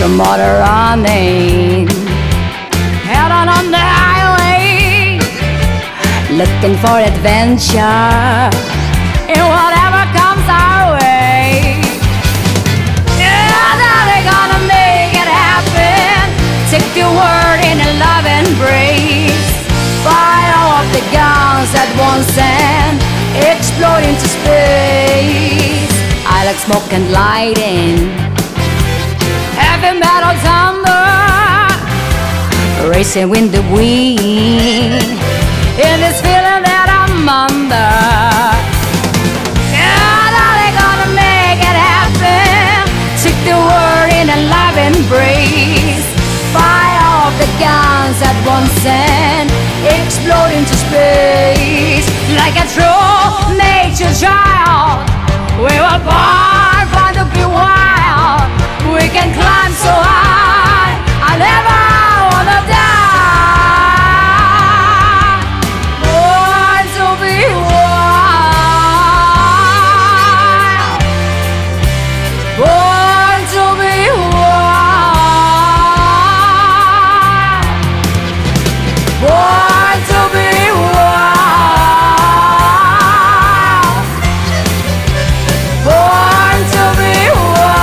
your motor running, head on the highway, looking for adventure in whatever comes our way. Yeah, now they're gonna make it happen. Take the world in a love embrace. Fire off the guns at once and explode into space. I like smoke and lighting, heavy metal thunder, racing with the wind, in this feeling that I'm under. Yeah, now they're gonna make it happen. Take the world in a love embrace. Fire off the guns at once and explode into space. Like a true nature child, we were born to be wild. We can climb so high, I never wanna die. Born to be wild, born to be wild, born to be wild, born to be wild.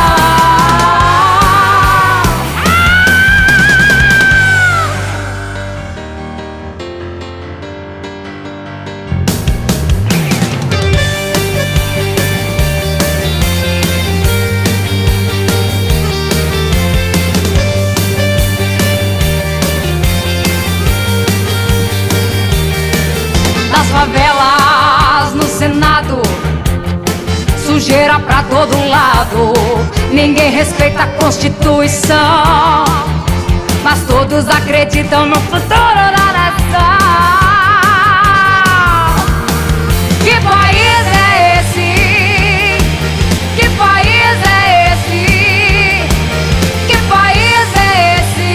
Nas favelas, no Senado, sujeira pra todo lado. Ninguém respeita a Constituição, mas todos acreditam no futuro da nação. Que país é esse? Que país é esse? Que país é esse?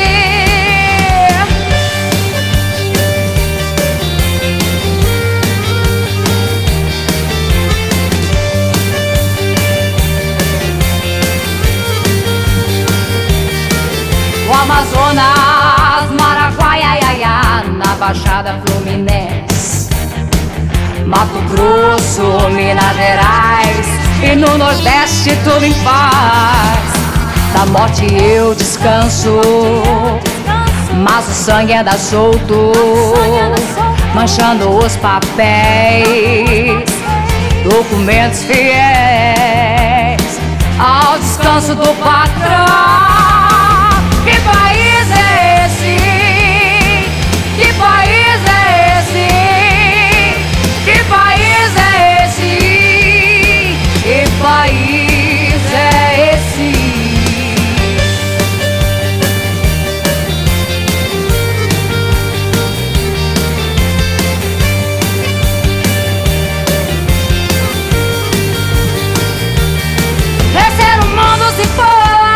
O Amazonas, Maraguaiaiá, na Baixada Fluminense, Mato Grosso, Minas Gerais e no Nordeste tudo em paz. Da morte eu descanso, mas o sangue anda solto, manchando os papéis, documentos fiéis ao descanso do patrão. Que país é esse? Que país é esse? Que país é esse? Que país é esse? Terceiro mundo se for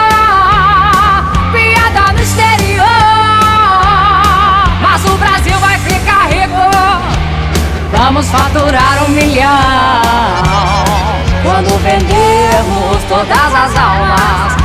vamos faturar 1 milhão quando vendermos todas as almas